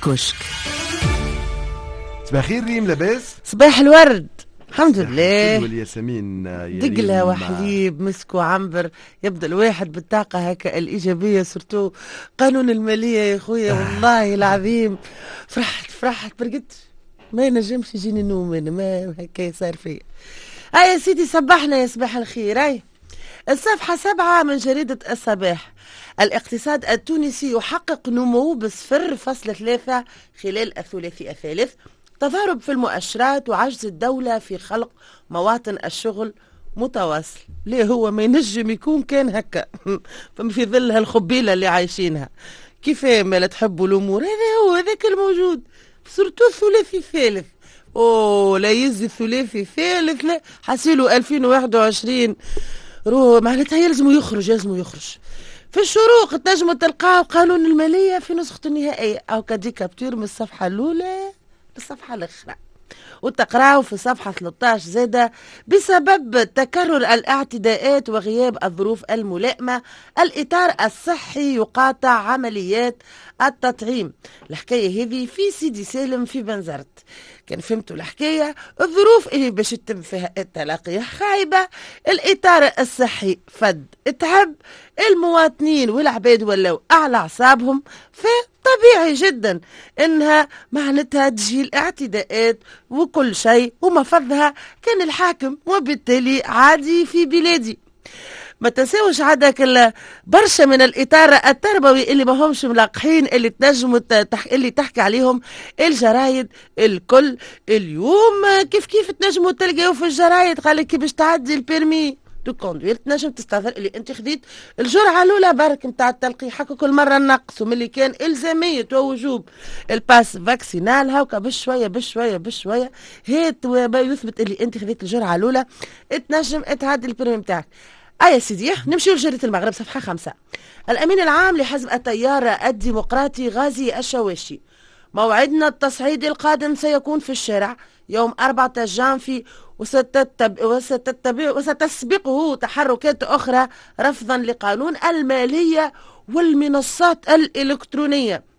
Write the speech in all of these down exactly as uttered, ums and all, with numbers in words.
الكشك. صباح الخير ريم، لاباس؟ صباح الورد، الحمد لله. والياسمين دقلة وحليب مسك وعنبر. يبدا الواحد بالطاقة هكا الإيجابية، سورتو قانون المالية يا خويا. والله العظيم فرحت فرحت برقدت، ما نجمش يجيني نوم، انا ما هكا صار فيا. هاي يا سيدي صبحنا يا صباح الخير. هاي الصفحة سبعة من جريدة الصباح. الاقتصاد التونسي يحقق نمو بصفر فاصلة ثلاثة خلال الثلاثي الثالث. تضارب في المؤشرات وعجز الدولة في خلق مواطن الشغل متواصل. ليه هو ما ينجم يكون كان هكا في ظل هالخبيلة اللي عايشينها؟ كيف ما تحبوا الأمور؟ هذا هو هذاك الموجود، سورتو الثلاثي الثالث. اوه لا يزي الثلاثي الثالث، لا حسيلو ألفين وواحد وعشرين روح معناتها يلزموا يخرج يلزموا يخرج. في الشروق تنجموا تلقاو قانون المالية في نسخته النهائية أو كدي كابتور من الصفحة الأولى للصفحة الأخرى، وتقرأوا في صفحة ثلاثة عشر زادة. بسبب تكرر الاعتداءات وغياب الظروف الملائمة، الإطار الصحي يقاطع عمليات التطعيم. الحكاية هذه في سيدي سالم في بنزرت. كان فهمتوا الحكاية؟ الظروف اللي باش يتم فيها التلاقي خايبة، الإطار الصحي فد تعب، المواطنين والعباد ولاو أعلى أعصابهم، فطبيعي جدا إنها معناتها تجي الاعتداءات وكل شيء، ومفضها كان الحاكم، وبالتالي عادي في بلادي. ما تنساوش عادك برشا من الإطار التربوي اللي ما همش ملاقحين، اللي تنجموا تح... اللي تحكي عليهم الجرايد الكل اليوم. كيف كيف تنجموا تلقاو في الجرايد قال لك باش تعدي البيرمي دو كوندوير تنجم تستظهر اللي انت خذيت الجرعه الاولى برك نتاع التلقيح، هكا كل مره نقصوا من اللي كان الزاميه ووجوب الباس فاكسينال، هاكا بشويه بشويه بشويه هيت يثبت اللي انت خذيت الجرعه الاولى تنجم تعدي البيرمي نتاعك. آه يا سيدي نمشي لجريدة المغرب صفحة خمسة. الأمين العام لحزب التيار الديمقراطي غازي الشواشي: موعدنا التصعيدي القادم سيكون في الشارع يوم أربعة جانفي، وستتب... وستتبع... وستسبقه تحركات أخرى رفضا لقانون المالية والمنصات الإلكترونية.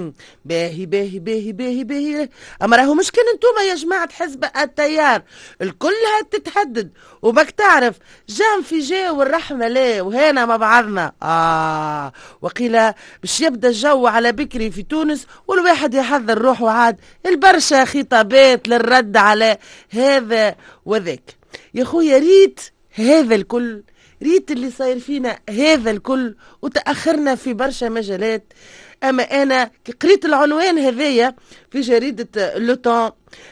باهي باهي باهي باهي باهي. اما راهو مش كان انتوما يا جماعه حزب التيار الكلها تتحدد وباك تعرف جام في جا والرحمه لا وهنا مع بعضنا. اه وقيل باش يبدا الجو على بكري في تونس، والواحد يحضر روحه عاد البرشا خطابات للرد على هذا وذاك. يا خويا ريت هذا الكل، ريت اللي صاير فينا هذا الكل، وتأخرنا في برشا مجالات. أما أنا قريت العنوان هذايا في جريدة لو طون: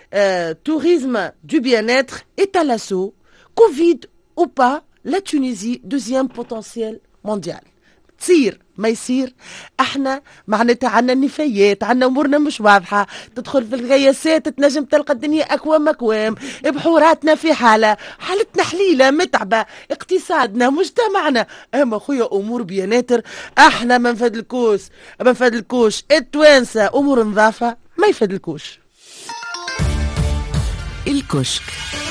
توريزم دو بيانيتر إتالاسو كوفيد أو با لا تونيزي دوزيام بوتنسيال مونديال. تصير ما يصير، احنا معناتها عنا النفايات، عنا امورنا مش واضحه، تدخل في الغياسات تنجم تلقى الدنيا اكوام اكوام، بحوراتنا في حاله، حالتنا حليله متعبه، اقتصادنا مجتمعنا. اما خويا امور بياناتر احنا ما نفدلكوش ما نفدلكوش التوانسه امور نظافه ما يفدلكوش. الكشك